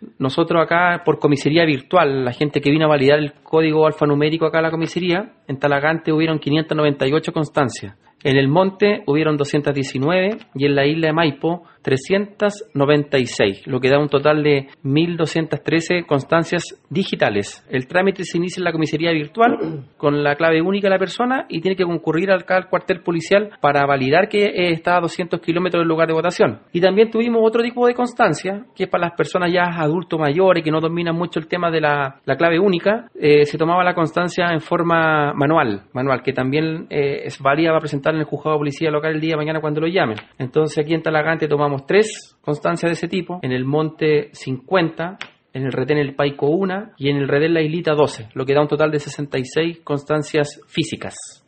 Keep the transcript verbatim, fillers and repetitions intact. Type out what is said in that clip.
nosotros acá por comisaría virtual, la gente que vino a validar el código alfanumérico acá a la comisaría, en Talagante hubieron quinientas noventa y ocho constancias. En el monte hubieron doscientas diecinueve y en la isla de Maipo trescientas noventa y seis, lo que da un total de mil doscientas trece constancias digitales. El trámite se inicia en la comisaría virtual con la clave única de la persona y tiene que concurrir al, al cuartel policial para validar que eh, está a doscientos kilómetros del lugar de votación. Y también tuvimos otro tipo de constancia, que es para las personas ya adultos mayores que no dominan mucho el tema de la, la clave única. Eh, se tomaba la constancia en forma manual, manual que también eh, es válida para presentar en el juzgado de policía local el día de mañana cuando lo llamen. Entonces aquí en Talagante tomamos tres constancias de ese tipo, en el monte cincuenta, en el retén El Paico una y en el retén La Islita doce, lo que da un total de sesenta y seis constancias físicas.